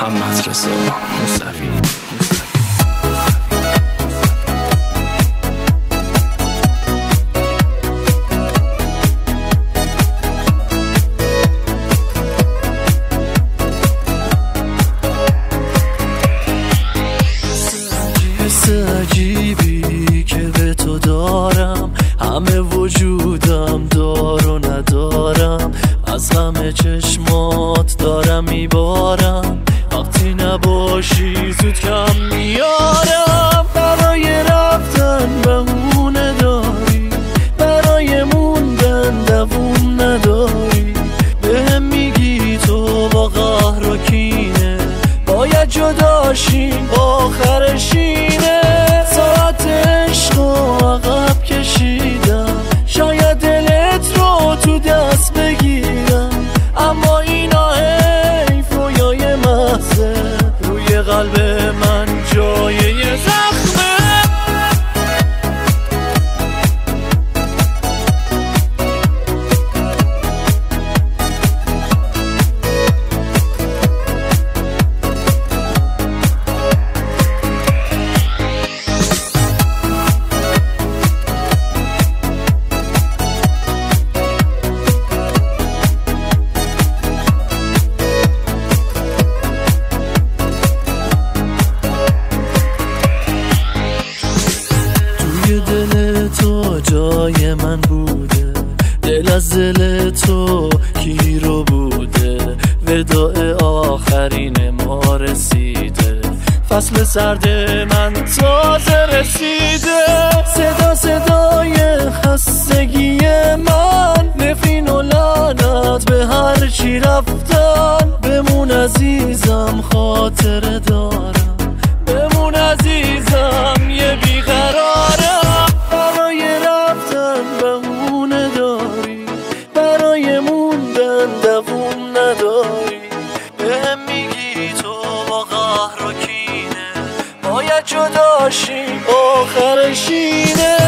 هم مدرسه مستفید. حس عجیبی که به تو دارم، همه وجودم دار و ندارم، از همه چشمات دارم میبارم، وقتی نباشی زود کم میارم. برای رفتن بهونه داری، برای موندن دووم نداری، بهم میگی تو با قهر و کینه باید جداشیم آخرشینه. ساعت عشق و عقب کشیدم، شاید دلت رو تو دست بگیرم، اما اینا حیف رویای محضه روی قلب من جای یه زخمه. دل تو جای من بوده، دل از دل تو گیرو بوده، وداع آخرین ما رسیده، فصل سرد من تازه رسیده. صدا صدای خستگی من، نفرین و لعنت به هر چی رفتن. بمون عزیزم خاطره دارم، بمون عزیزم یه بیقرارم. برای رفتن بهونه داری، برای موندن دووم نداری، بهم میگی تو با قهر و کینه باید جداشیم آخرشینه.